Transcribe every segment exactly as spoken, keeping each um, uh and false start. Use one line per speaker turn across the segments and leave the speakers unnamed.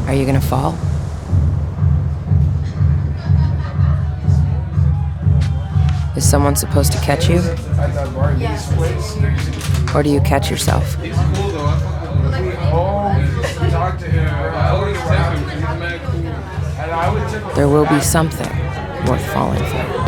Are you gonna fall? Is someone supposed to catch you? Or do you catch yourself? There will be something worth falling for.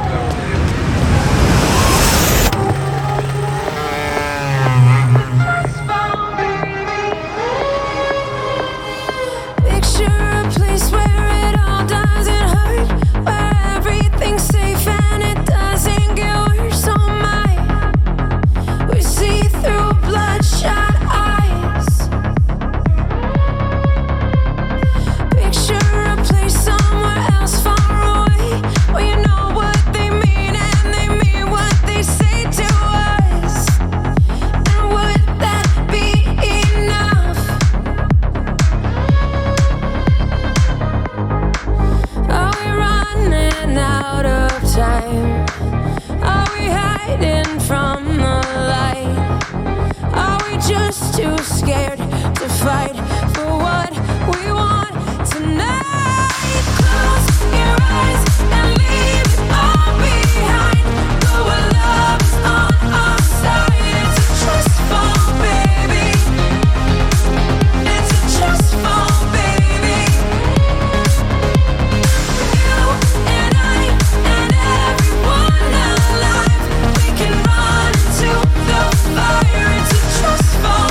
Too scared to fight for what we want tonight. Close your eyes and leave it all behind. Go where love is on our side. It's a trust fall, baby. It's a trust fall, baby. You and I and everyone alive, we can run into the fire. It's a trust fall.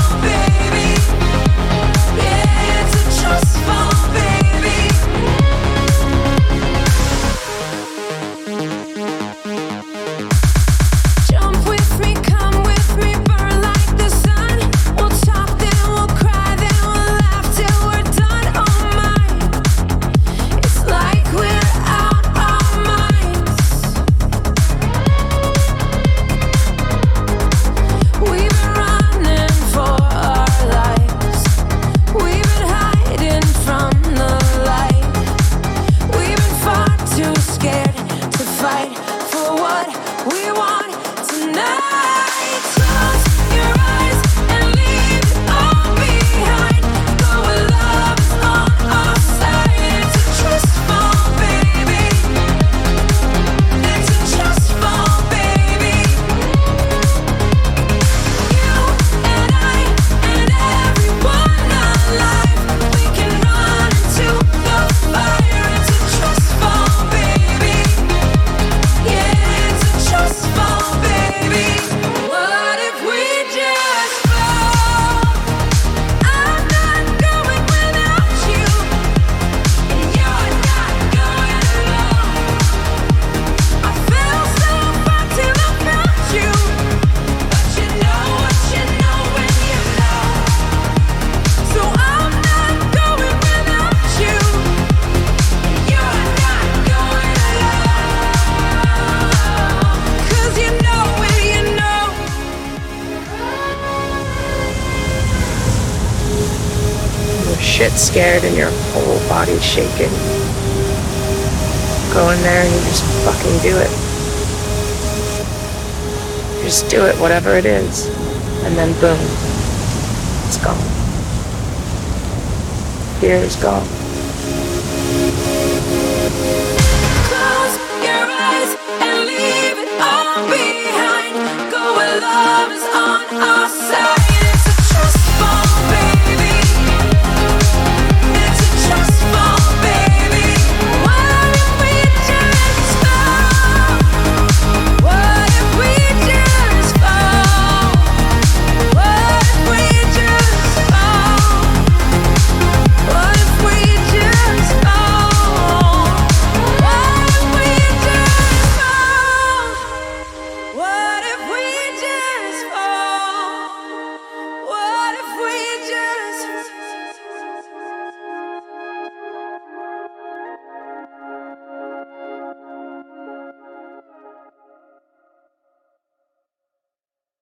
Shit scared and your whole body's shaking. Go in there and you just fucking do it. Just do it, whatever it is. And then boom, it's gone. Fear is gone.
Close your eyes and leave it all behind. Go where love is on our side.